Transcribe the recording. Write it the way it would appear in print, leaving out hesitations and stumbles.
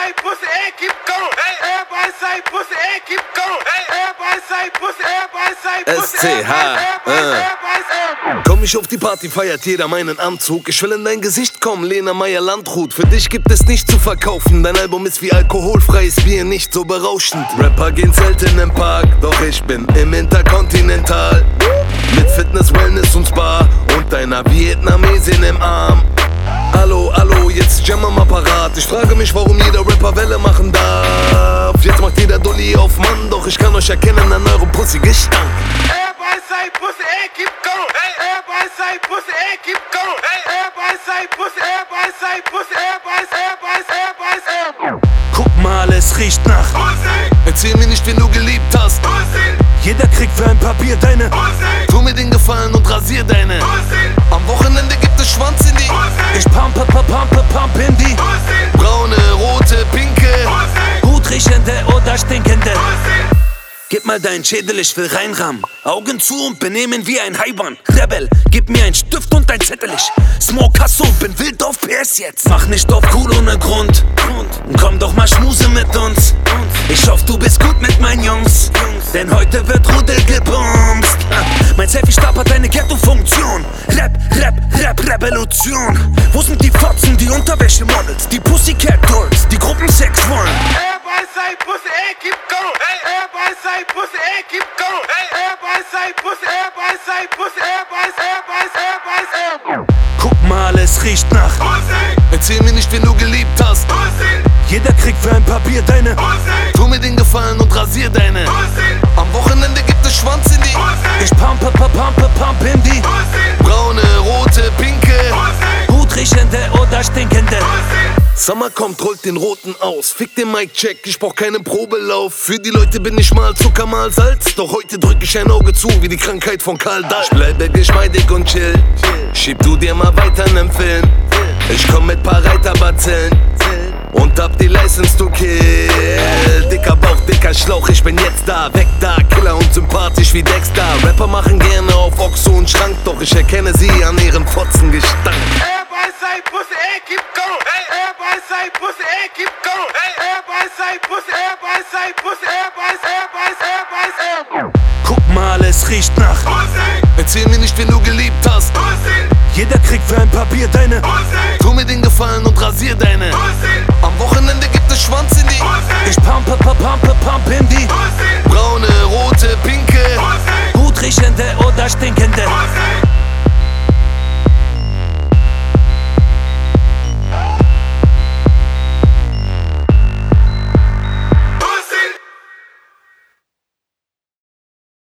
say pussy, hey, keep going. Hey, everybody say pussy, hey, keep going. Hey, everybody say pussy, everybody say pussy. Komm ich auf die Party, feiert jeder meinen Anzug. Ich will in dein Gesicht kommen, Lena Meyer-Landrut. Für dich gibt es nicht zu verkaufen. Dein Album ist wie alkoholfreies Bier, nicht so berauschend. Rapper gehen selten im Park, doch ich bin im Interkontinental. Mit Fitness, Wellness und Spa und deiner Vietnamesin im Arm. Hallo, hallo, jetzt Jam am Apparat. Ich frage mich, warum jeder Rapper Welle machen darf. Jetzt macht jeder Dolly auf Mann, doch ich kann euch erkennen an eurem Pussy-Gestank. Everybody say pussy, hey, keep going. Hey, everybody say pussy, hey, keep going. Hey, everybody say pussy, everybody say pussy, everybody. Guck mal, es riecht nach Pussy. Erzähl mir nicht, wen du geliebt hast. Pussy. Jeder kriegt für ein Papier deine Pussy. Tu mir den Gefallen und rasier deine. Pussy. Am Wochenende gibt es Schwanz in die. Pussy. Ich pump in die Pussy. Braune, rote, pinke. Pussy. gut riechende oder stinkende. Pussy. Gib mal deinen Schädel, ich will reinrahmen. Augen zu und benehmen wie ein Haiwan. Rebel, gib mir einen Stift und ein Zettel. Ich smoke Hasso und bin wild auf PS jetzt. Mach nicht auf cool ohne Grund. Komm doch mal schmuse mit uns. Ich hoffe, du bist gut mit meinen Jungs. Denn heute wird Rudel gebumst. Mein Selfie-Stab hat eine Ghetto-Funktion. Revolution. Wo sind die Fotzen, die Unterwäsche-Models, die Pussycat-Dolls, die Gruppensex wollen? Everybody say pussy, hey, keep going. Hey, everybody say pussy, hey, keep going. Hey, everybody say pussy, everybody say pussy, everybody. Guck mal, es riecht nach Pussy. Erzähl mir nicht, wen du geliebt hast. Pussy. Jeder kriegt für ein Papier deine Pussy. Tu mir den Gefallen und rasier deine. Pussy. Am Wochenende gibt es Schwanz in die. Pussy. Ich pump in die Pussy. Braune, rote, pinke. Pussy. gut riechende oder stinkende. Pussy. Summer kommt, rollt den roten aus. Fick den Mic-Check, ich brauch keinen Probelauf. Für die Leute bin ich mal Zucker, mal Salz. Doch heute drück ich ein Auge zu, wie die Krankheit von Karl Dahl. Ich bleibe geschmeidig und chill. Schieb du dir mal weiter nen Film. Ich komm mit paar Reiterbazillen und hab die License to kill. Dicker Bauch, dicker Schlauch, ich bin jetzt da, weg da. Killer und sympathisch wie Dexter. Rapper machen gerne auf Ochse und Schrank, doch ich erkenne sie an ihrem Fotzengestank. Everybody say pussy, hey, keep going. Hey, everybody say pussy, hey, keep going. Hey, everybody say pussy, everybody say pussy, everybody. Guck mal, es riecht nach Pussy. Erzähl mir nicht, wen du geliebt hast. Pussy. Jeder kriegt für ein Papier deine Pussy. Tu mir den Gefallen und rasier deine. Pussy.